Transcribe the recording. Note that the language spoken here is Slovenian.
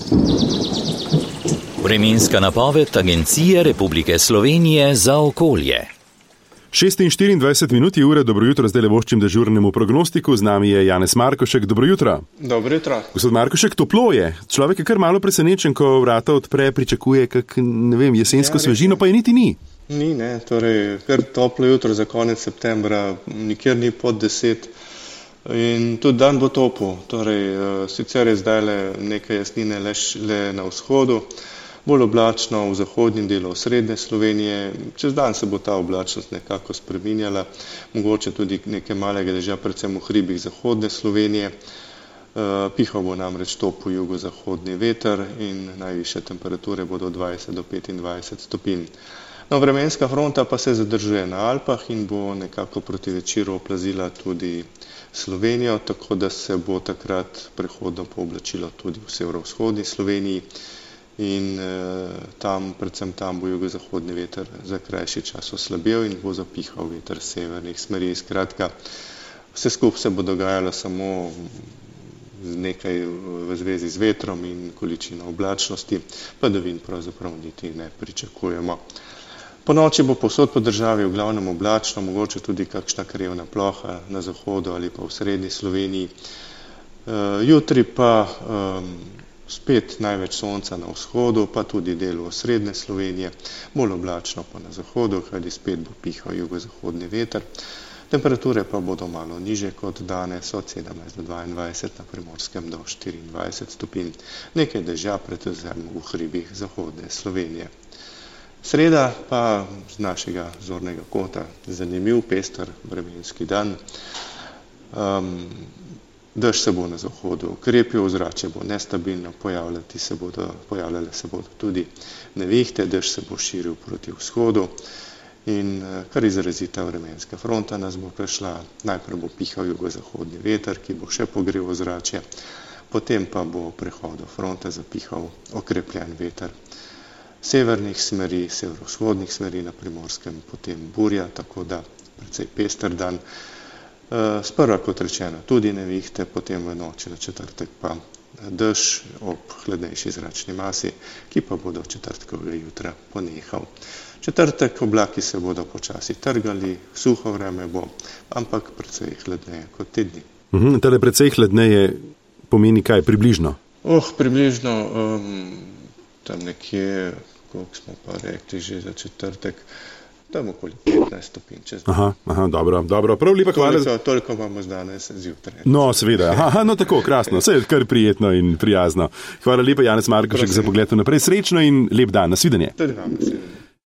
Vremenska napoved Agencije Republike Slovenije za okolje. 6:24 minut je ura, dobro jutro, zdaj le voščim dežurnemu prognostiku, z nami je Janez Markošek, dobro jutro. Dobro jutro. Gospod Markošek, toplo je, človek je kar malo presenečen, ko vrata odpre, pričakuje jesensko svežino, pa je niti ni. Ni, ne, torej, kar toplo jutro za konec septembra, nikjer ni pod 10 in tudi dan bo topel, torej, sicer je zdaj le nekaj jasnine le na vzhodu, bolj oblačno v zahodnjem delu srednje Slovenije, čez dan se bo ta oblačnost nekako spreminjala, mogoče tudi nekaj malega dežja, predvsem v hribih zahodne Slovenije, pihal bo namreč topel jugozahodni veter in najvišje temperature bodo od 20 do 25 stopinj. No, vremenska fronta pa se zadržuje na Alpah in bo nekako proti večeru oplazila tudi Slovenijo, tako da se bo takrat prehodno pooblačilo tudi v severovzhodni Sloveniji in predvsem tam bo jugozahodni veter za krajši čas oslabel in bo zapihal veter severnih smeri. Skratka, vse skupaj se bo dogajalo samo nekaj v zvezi z vetrom in količino oblačnosti, padavin pravzaprav niti ne pričakujemo. Po noči bo povsod po državi v glavnem oblačno, mogoče tudi kakšna krevna ploha na zahodu ali pa v srednji Sloveniji. Jutri pa spet največ sonca na vzhodu, pa tudi delu srednje Slovenije, bolj oblačno pa na zahodu, kajti spet bo pihal jugozahodni veter. Temperature pa bodo malo niže kot danes, od 17 do 22, na Primorskem do 24 stopinj. Nekaj dežja predvsem v hribih zahodne Slovenije. Sreda pa z našega zornega kota zanimiv, pester vremenski dan. Dež se bo na zahodu okrepil, ozračje bo nestabilno, pojavljale se bodo tudi nevihte, dež se bo širil proti vzhodu in kar izrazita vremenska fronta nas bo prešla. Najprej bo pihal jugozahodni veter, ki bo še pogrel ozračje, potem pa bo prehodu fronte zapihal okrepljen veter severnih smeri, severovzhodnih smeri na Primorskem, potem burja, tako da precej pester dan. Sprva, kot rečeno, tudi nevihte, potem v noči na četrtek pa dež ob hladnejši zračni masi, ki pa bodo četrtkovega jutra ponehal. Četrtek oblaki se bodo počasi trgali, suho vreme bo, ampak precej hladneje kot te dni. Tale precej hladneje pomeni kaj približno? Približno tam nekje, koliko smo pa rekli že za četrtek, tam okoli 15 stopinj čez dan. Dobro. Prav lepa hvala. Toliko imamo danes zjutraj. No, seveda. Tako, krasno. Vse je kar prijetno in prijazno. Hvala lepa, Janez Markošek, za pogled naprej. Srečno in lep dan. Nasvidenje. Tudi vam nasvidenje.